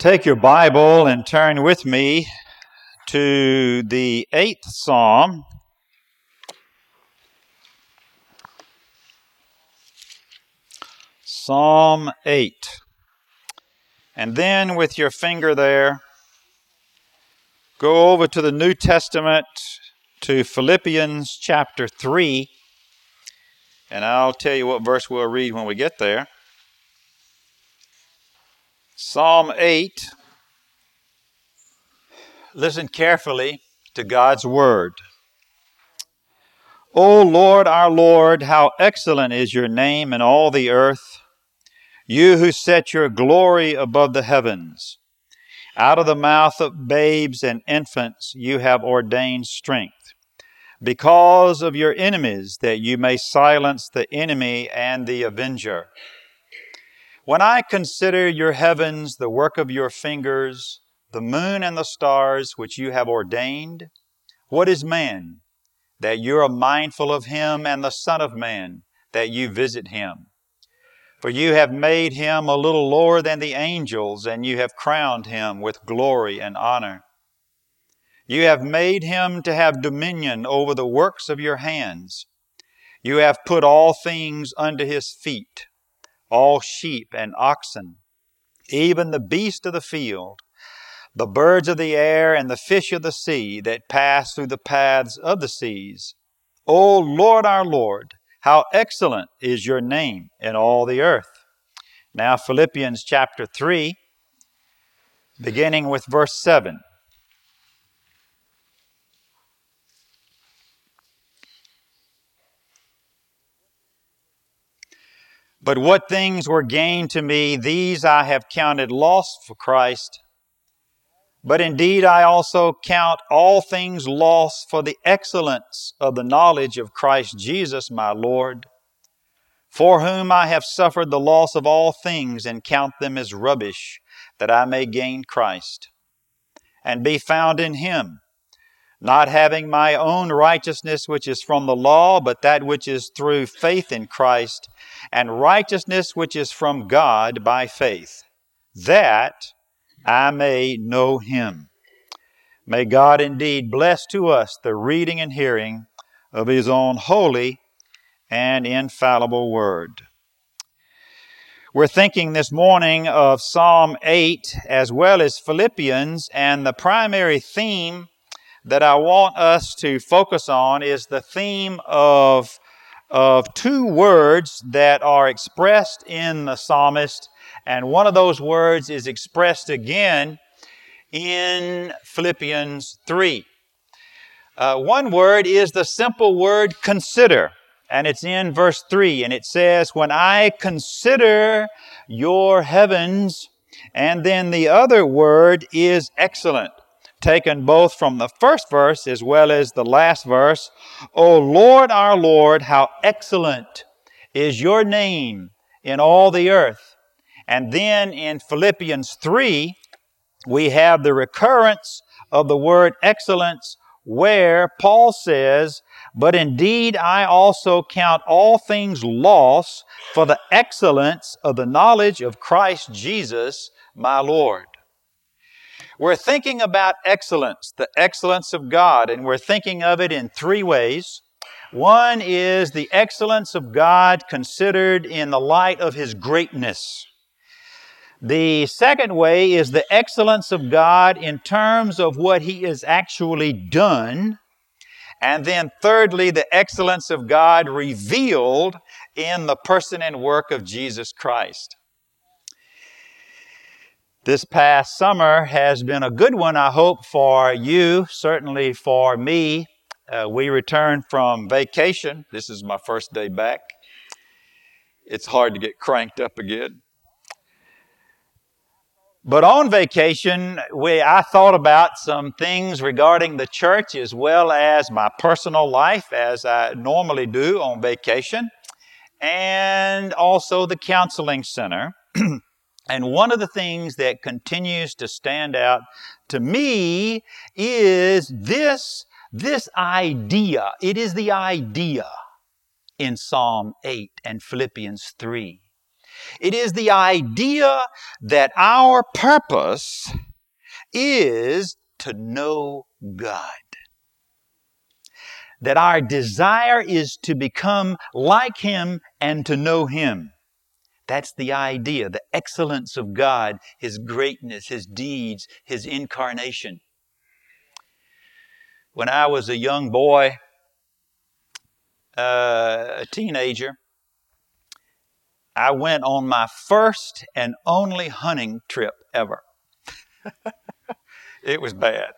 Take your Bible and turn with me to the 8th Psalm. Psalm 8. And then with your finger there, go over to the New Testament to Philippians chapter 3. And I'll tell you what verse we'll read when we get there. Psalm 8. Listen carefully to God's Word. O Lord, our Lord, how excellent is your name in all the earth, you who set your glory above the heavens. Out of the mouth of babes and infants you have ordained strength, because of your enemies, that you may silence the enemy and the avenger. When I consider your heavens, the work of your fingers, the moon and the stars which you have ordained, what is man, that you are mindful of him, and the Son of Man, that you visit him? For you have made him a little lower than the angels, and you have crowned him with glory and honor. You have made him to have dominion over the works of your hands. You have put all things under his feet, all sheep and oxen, even the beast of the field, the birds of the air and the fish of the sea that pass through the paths of the seas. O Lord, our Lord, how excellent is your name in all the earth. Now Philippians chapter 3, beginning with verse 7. But what things were gained to me, these I have counted loss for Christ. But indeed I also count all things lost for the excellence of the knowledge of Christ Jesus my Lord, for whom I have suffered the loss of all things and count them as rubbish, that I may gain Christ, and be found in him, not having my own righteousness which is from the law, but that which is through faith in Christ, and righteousness which is from God by faith, that I may know him. May God indeed bless to us the reading and hearing of his own holy and infallible word. We're thinking this morning of Psalm 8 as well as Philippians, and the primary theme that I want us to focus on is the theme of two words that are expressed in the psalmist, and one of those words is expressed again in Philippians 3. One word is the simple word consider, and it's in verse 3, and it says, when I consider your heavens, and then the other word is excellent, taken both from the first verse as well as the last verse. O Lord, our Lord, how excellent is your name in all the earth. And then in Philippians 3, we have the recurrence of the word excellence, where Paul says, but indeed I also count all things lost for the excellence of the knowledge of Christ Jesus my Lord. We're thinking about excellence, the excellence of God, and we're thinking of it in three ways. One is the excellence of God considered in the light of his greatness. The second way is the excellence of God in terms of what he has actually done. And then thirdly, the excellence of God revealed in the person and work of Jesus Christ. This past summer has been a good one, I hope, for you, certainly for me. We returned from vacation. This is my first day back. It's hard to get cranked up again. But on vacation, I thought about some things regarding the church as well as my personal life, as I normally do on vacation, and also the counseling center. And one of the things that continues to stand out to me is this idea. It is the idea in Psalm 8 and Philippians 3 It is the idea that our purpose is to know God. That our desire is to become like Him and to know Him. That's the idea, the excellence of God, His greatness, His deeds, His incarnation. When I was a young boy, a teenager, I went on my first and only hunting trip ever. It was bad.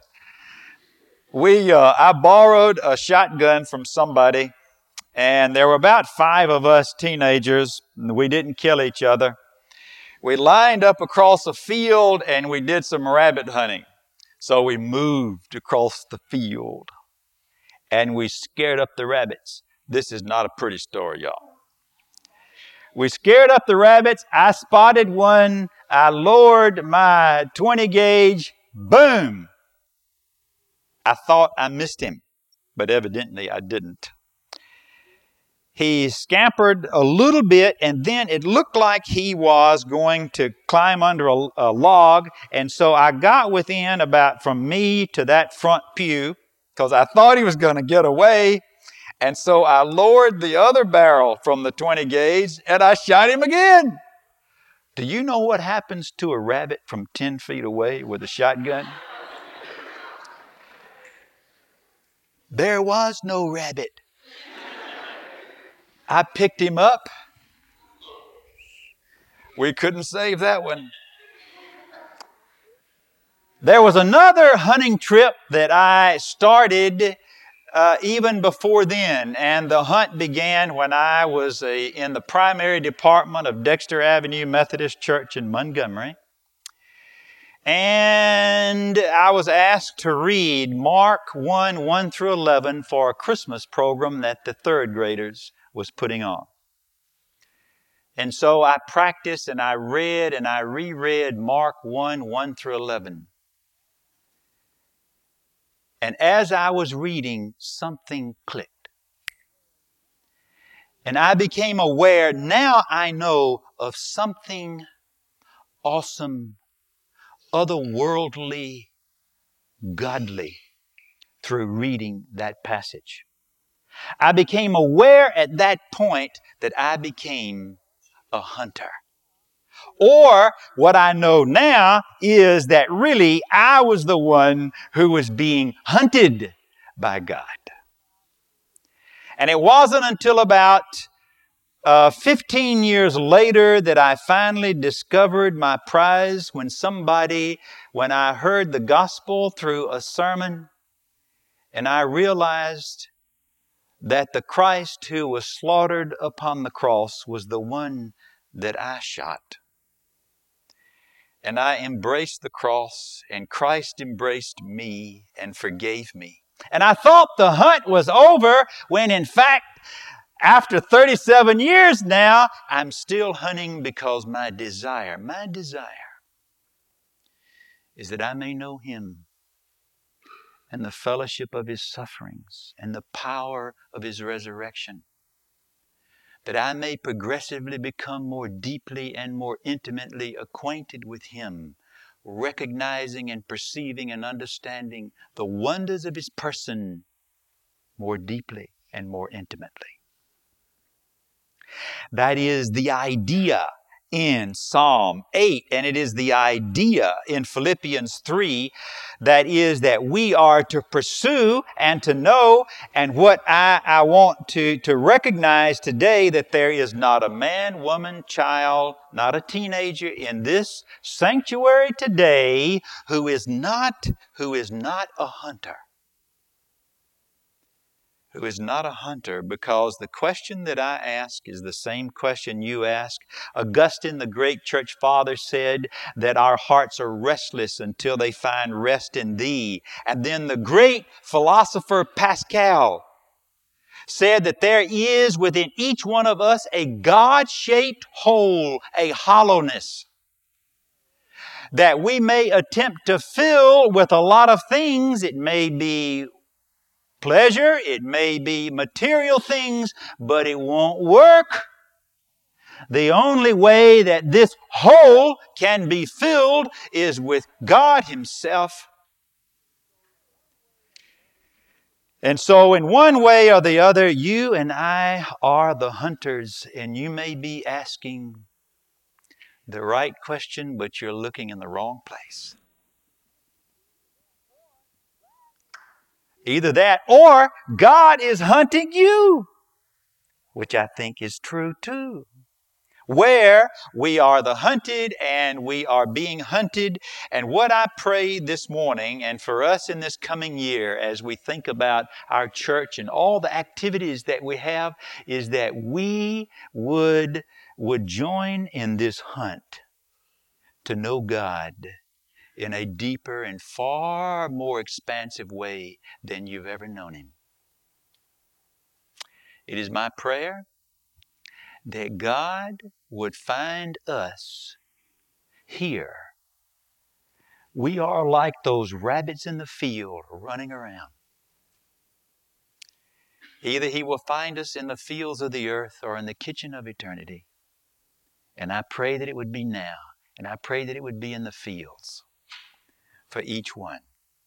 I borrowed a shotgun from somebody, and there were about 5 of us teenagers. We didn't kill each other. We lined up across a field and we did some rabbit hunting. So we moved across the field and we scared up the rabbits. This is not a pretty story, y'all. We scared up the rabbits. I spotted one. I lowered my 20 gauge. Boom! I thought I missed him, but evidently I didn't. He scampered a little bit, and then it looked like he was going to climb under a log. And so I got within about from me to that front pew because I thought he was going to get away. And so I lowered the other barrel from the 20 gauge and I shot him again. Do you know what happens to a rabbit from 10 feet away with a shotgun? There was no rabbit. I picked him up. We couldn't save that one. There was another hunting trip that I started even before then, and the hunt began when I was in the primary department of Dexter Avenue Methodist Church in Montgomery. And I was asked to read Mark 1 through 11 for a Christmas program that the 3rd graders was putting on. And so I practiced and I read and I reread Mark 1 through 11. And as I was reading, something clicked. And I became aware, now I know of something awesome, otherworldly, godly through reading that passage. I became aware at that point that I became a hunter. Or what I know now is that really I was the one who was being hunted by God. And it wasn't until about 15 years later that I finally discovered my prize when I heard the gospel through a sermon and I realized that the Christ who was slaughtered upon the cross was the one that I shot. And I embraced the cross, and Christ embraced me and forgave me. And I thought the hunt was over when in fact, after 37 years now, I'm still hunting because my desire is that I may know Him and the fellowship of His sufferings and the power of His resurrection. That I may progressively become more deeply and more intimately acquainted with Him, recognizing and perceiving and understanding the wonders of His person more deeply and more intimately. That is the idea in Psalm 8, and it is the idea in Philippians 3, that is that we are to pursue and to know, and what I want to recognize today, that there is not a man, woman, child, not a teenager in this sanctuary today who is not a hunter. Who is not a hunter, because the question that I ask is the same question you ask. Augustine, the great church father, said that our hearts are restless until they find rest in Thee. And then the great philosopher Pascal said that there is within each one of us a God-shaped hole, a hollowness, that we may attempt to fill with a lot of things. It may be pleasure, it may be material things, but it won't work The only way that this hole can be filled is with God Himself. And so in one way or the other, you and I are the hunters, and you may be asking the right question, but you're looking in the wrong place. Either that or God is hunting you, which I think is true too. Where we are the hunted and we are being hunted. And what I pray this morning and for us in this coming year as we think about our church and all the activities that we have is that we would join in this hunt to know God in a deeper and far more expansive way than you've ever known Him. It is my prayer that God would find us here. We are like those rabbits in the field running around. Either He will find us in the fields of the earth or in the kitchen of eternity. And I pray that it would be now. And I pray that it would be in the fields for each one.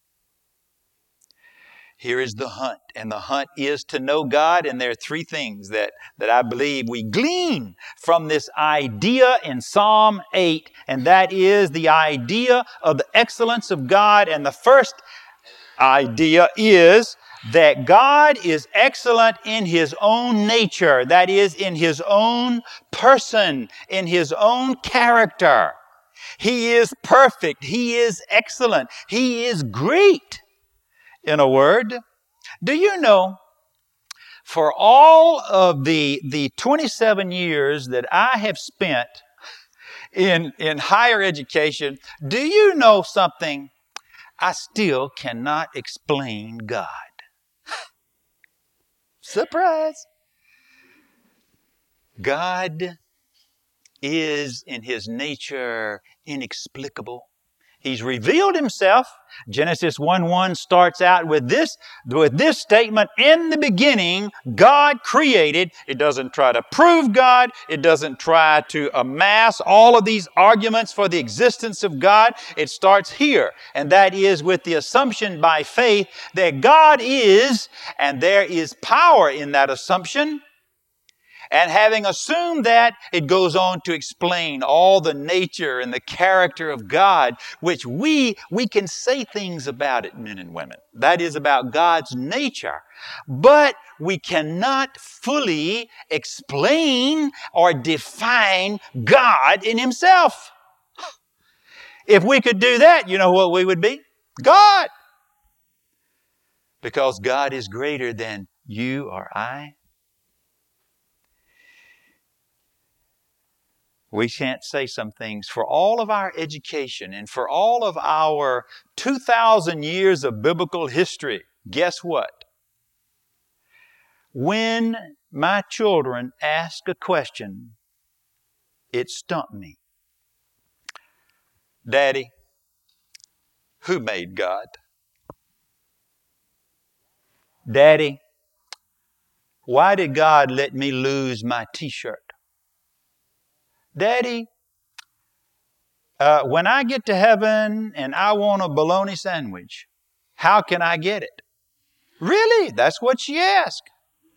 Here is the hunt, and the hunt is to know God, and there are three things that I believe we glean from this idea in Psalm 8, and that is the idea of the excellence of God. And the first idea is that God is excellent in His own nature, that is, in His own person, in His own character. He is perfect. He is excellent. He is great. In a word, do you know, for all of the 27 years that I have spent in higher education, do you know something? I still cannot explain God. Surprise! God is in His nature inexplicable. He's revealed Himself. Genesis 1:1 starts out with this statement, in the beginning, God created. It doesn't try to prove God. It doesn't try to amass all of these arguments for the existence of God. It starts here, and that is with the assumption by faith that God is, and there is power in that assumption. And having assumed that, it goes on to explain all the nature and the character of God, which we can say things about it, men and women. That is about God's nature. But we cannot fully explain or define God in Himself. If we could do that, you know what we would be? God. Because God is greater than you or I. We can't say some things. For all of our education and for all of our 2,000 years of biblical history, guess what? When my children ask a question, it stumped me. Daddy, who made God? Daddy, why did God let me lose my t-shirt? Daddy, when I get to heaven and I want a bologna sandwich, how can I get it? Really? That's what she asked.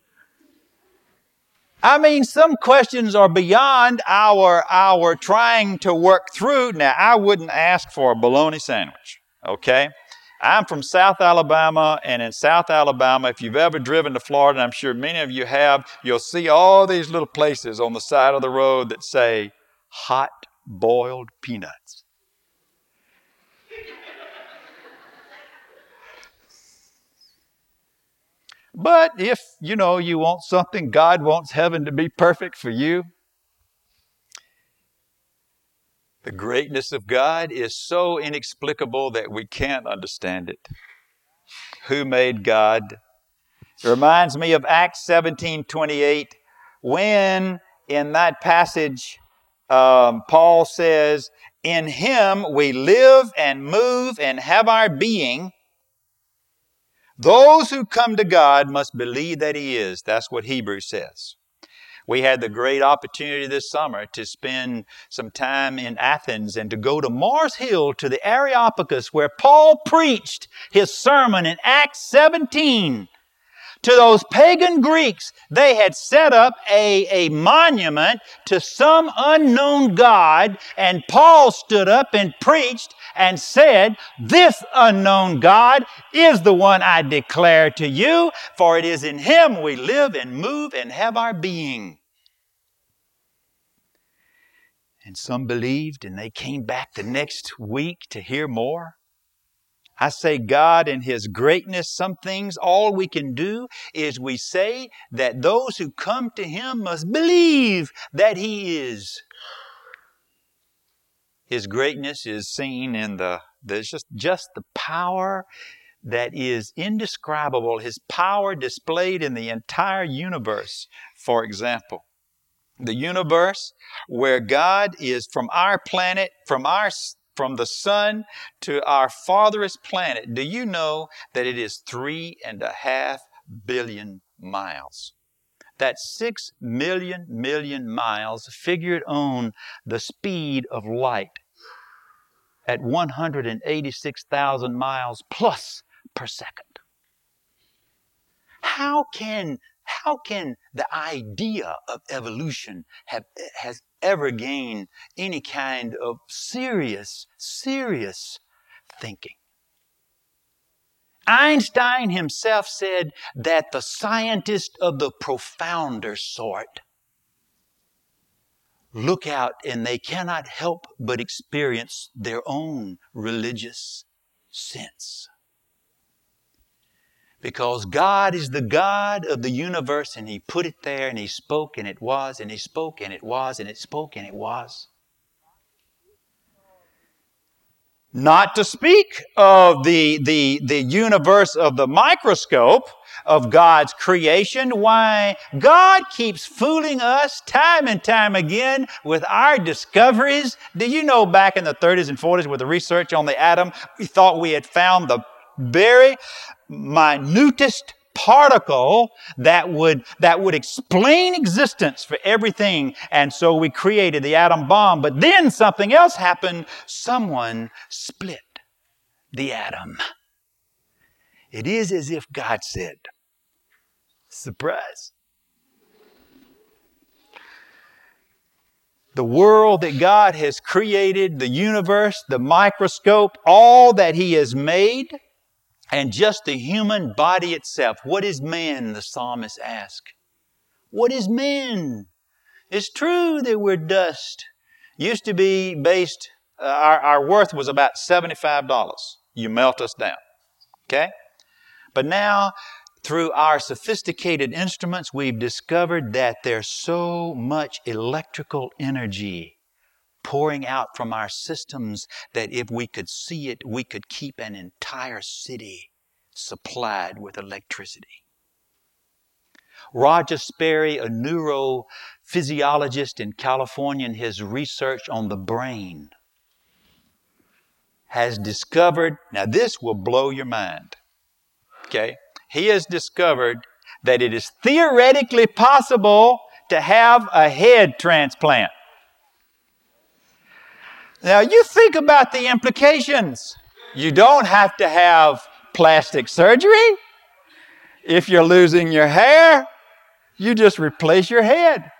I mean, some questions are beyond our trying to work through. Now, I wouldn't ask for a bologna sandwich, okay? I'm from South Alabama, and in South Alabama, if you've ever driven to Florida, and I'm sure many of you have, you'll see all these little places on the side of the road that say, hot boiled peanuts. But if, you want something, God wants heaven to be perfect for you. The greatness of God is so inexplicable that we can't understand it. Who made God? It reminds me of Acts 17:28, when in that passage Paul says, in Him we live and move and have our being. Those who come to God must believe that He is. That's what Hebrews says. We had the great opportunity this summer to spend some time in Athens and to go to Mars Hill to the Areopagus where Paul preached his sermon in Acts 17. To those pagan Greeks, they had set up a monument to some unknown God, and Paul stood up and preached and said, "This unknown God is the one I declare to you, for it is in Him we live and move and have our being." And some believed, and they came back the next week to hear more. I say God in His greatness, some things all we can do is we say that those who come to Him must believe that He is. His greatness is seen in there's just the power that is indescribable. His power displayed in the entire universe, for example. The universe where God is from our planet, from the sun to our farthest planet. Do you know that it is 3.5 billion miles? That's 6 million miles figured on the speed of light at 186,000 miles plus per second. How can the idea of evolution has ever gained any kind of serious thinking? Einstein himself said that the scientists of the profounder sort look out and they cannot help but experience their own religious sense. Because God is the God of the universe, and He put it there, and He spoke, and it was, and He spoke, and it was, and it spoke, and it was. Not to speak of the universe of the microscope of God's creation. Why, God keeps fooling us time and time again with our discoveries. Do you know back in the 30s and 40s with the research on the atom, we thought we had found the very minutest particle that would explain existence for everything. And so we created the atom bomb. But then something else happened. Someone split the atom. It is as if God said, surprise. The world that God has created, the universe, the microscope, all that He has made, and just the human body itself. What is man, the psalmist asks? What is man? It's true that we're dust. Used to be based, our worth was about $75. You melt us down. Okay? But now, through our sophisticated instruments, we've discovered that there's so much electrical energy pouring out from our systems that if we could see it, we could keep an entire city supplied with electricity. Roger Sperry, a neurophysiologist in California, in his research on the brain, has discovered, now this will blow your mind, okay? He has discovered that it is theoretically possible to have a head transplant. Now, you think about the implications. You don't have to have plastic surgery. If you're losing your hair, you just replace your head.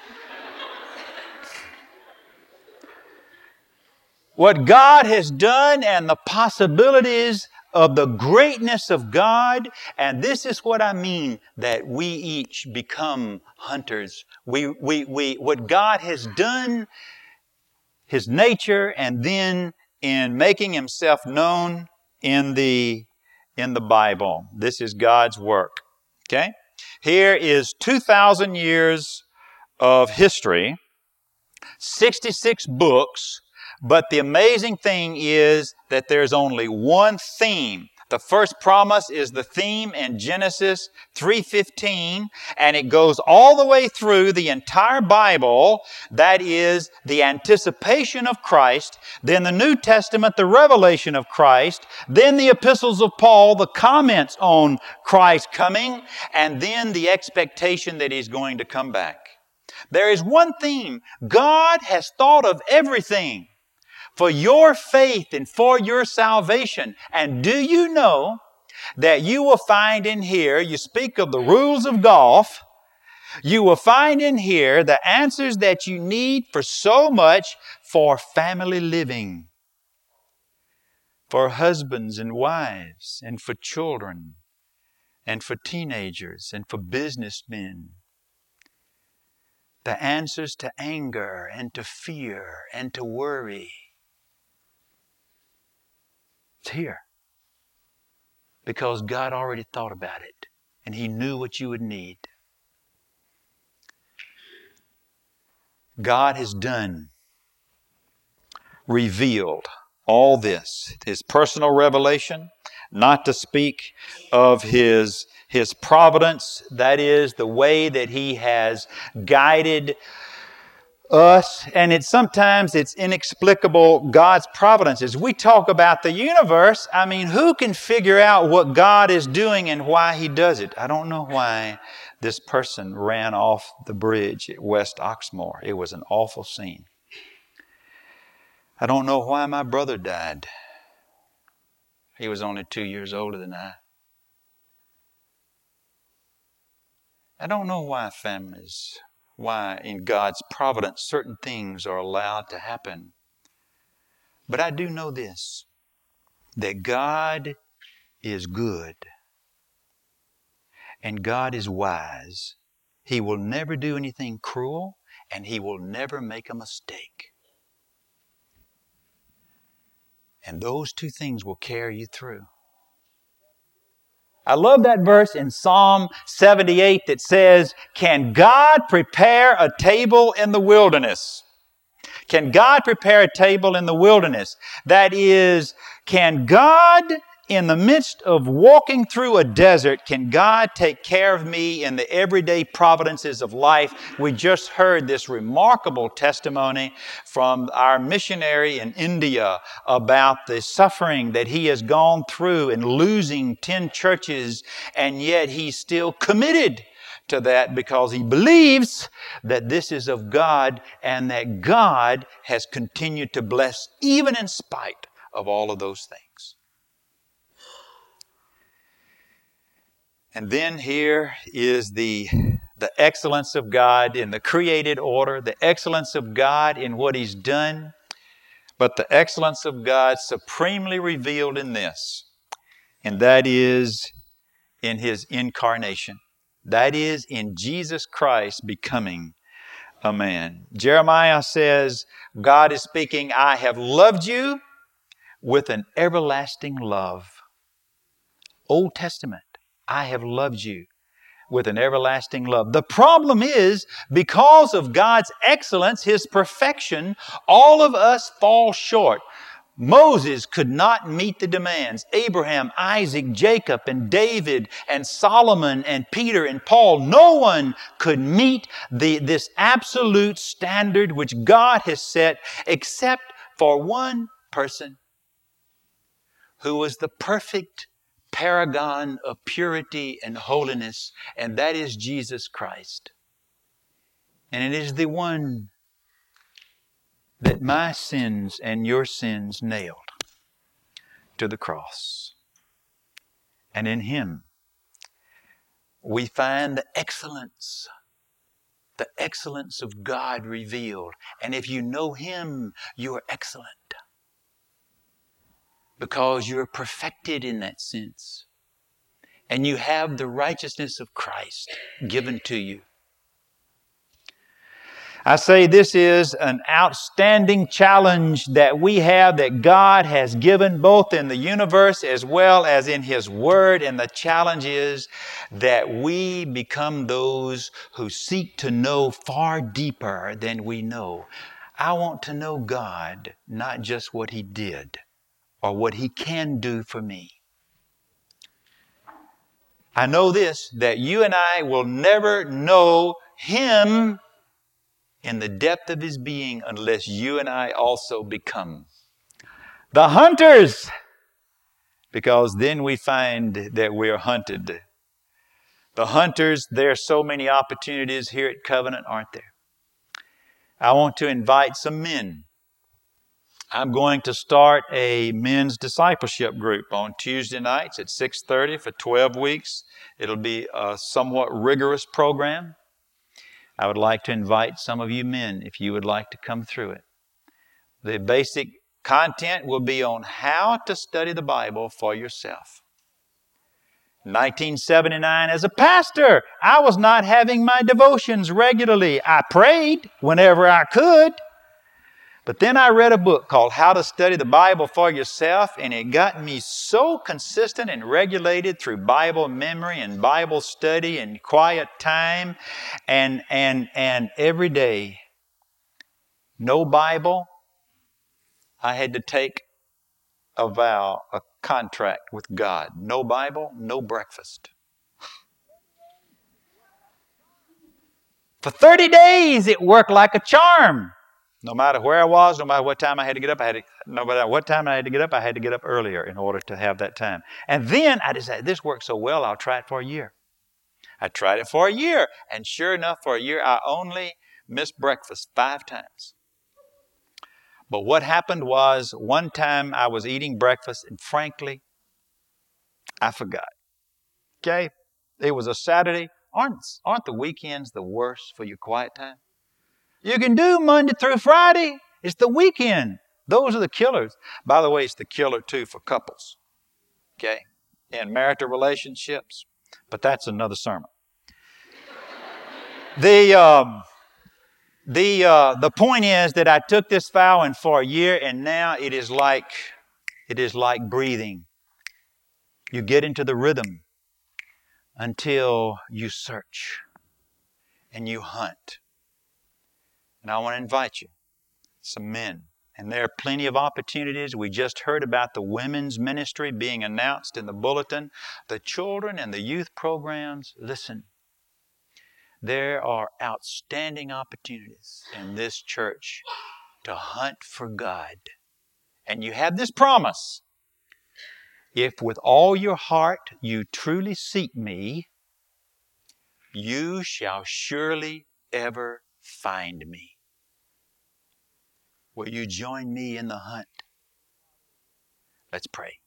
What God has done and the possibilities of the greatness of God, and this is what I mean, that we each become hunters. What God has done, His nature, and then in making Himself known in the Bible. This is God's work. Okay? Here is 2,000 years of history, 66 books, but the amazing thing is that there's only one theme. The first promise is the theme in Genesis 3:15, and it goes all the way through the entire Bible. That is the anticipation of Christ, then the New Testament, the revelation of Christ, then the epistles of Paul, the comments on Christ coming, and then the expectation that He's going to come back. There is one theme. God has thought of everything for your faith and for your salvation. And do you know that you will find in here, you speak of the rules of golf, you will find in here the answers that you need for so much for family living, for husbands and wives, and for children, and for teenagers, and for businessmen. The answers to anger and to fear and to worry. It's here. Because God already thought about it and He knew what you would need. God has done, revealed all this, His personal revelation, not to speak of His providence, that is, the way that He has guided us, and sometimes it's inexplicable, God's providence. As we talk about the universe, I mean, who can figure out what God is doing and why He does it? I don't know why this person ran off the bridge at West Oxmoor. It was an awful scene. I don't know why my brother died. He was only 2 years older than I. I don't know why in God's providence certain things are allowed to happen. But I do know this, that God is good and God is wise. He will never do anything cruel and He will never make a mistake. And those two things will carry you through. I love that verse in Psalm 78 that says, "Can God prepare a table in the wilderness?" Can God prepare a table in the wilderness? That is, can God, in the midst of walking through a desert, can God take care of me in the everyday providences of life? We just heard this remarkable testimony from our missionary in India about the suffering that he has gone through in losing 10 churches, and yet he's still committed to that because he believes that this is of God and that God has continued to bless even in spite of all of those things. And then here is the excellence of God in the created order, the excellence of God in what He's done, but the excellence of God supremely revealed in this, and that is in His incarnation. That is in Jesus Christ becoming a man. Jeremiah says, God is speaking, "I have loved you with an everlasting love." Old Testament, I have loved you with an everlasting love. The problem is, because of God's excellence, His perfection, all of us fall short. Moses could not meet the demands. Abraham, Isaac, Jacob, and David, and Solomon, and Peter, and Paul, no one could meet this absolute standard which God has set except for one person who was the perfect paragon of purity and holiness, and that is Jesus Christ. And it is the one that my sins and your sins nailed to the cross. And in Him we find the excellence of God revealed. And if you know Him, you are excellent, because you're perfected in that sense. And you have the righteousness of Christ given to you. I say this is an outstanding challenge that we have, that God has given both in the universe as well as in His Word. And the challenge is that we become those who seek to know far deeper than we know. I want to know God, not just what He did or what He can do for me. I know this, that you and I will never know Him in the depth of His being unless you and I also become the hunters, because then we find that we are hunted. The hunters, there are so many opportunities here at Covenant, aren't there? I want to invite some men. I'm going to start a men's discipleship group on Tuesday nights at 6:30 for 12 weeks. It'll be a somewhat rigorous program. I would like to invite some of you men if you would like to come through it. The basic content will be on how to study the Bible for yourself. 1979, as a pastor, I was not having my devotions regularly. I prayed whenever I could. But then I read a book called How to Study the Bible for Yourself, and it got me so consistent and regulated through Bible memory and Bible study and quiet time and every day. No Bible, I had to take a vow, a contract with God. No Bible, no breakfast. For 30 days, it worked like a charm. No matter where I was, no matter what time I had to get up, I had to get up earlier in order to have that time. And then I decided, this works so well, I'll try it for a year. I tried it for a year, and sure enough, for a year, I only missed breakfast 5 times. But what happened was, one time I was eating breakfast, and frankly, I forgot. Okay? It was a Saturday. Aren't the weekends the worst for your quiet time? You can do Monday through Friday. It's the weekend. Those are the killers. By the way, it's the killer too for couples. Okay? In marital relationships. But that's another sermon. The point is that I took this vow and for a year, and now it is like breathing. You get into the rhythm until you search and you hunt. And I want to invite you, some men. And there are plenty of opportunities. We just heard about the women's ministry being announced in the bulletin. The children and the youth programs. Listen, there are outstanding opportunities in this church to hunt for God. And you have this promise. If with all your heart you truly seek me, you shall surely ever find me. Will you join me in the hunt? Let's pray.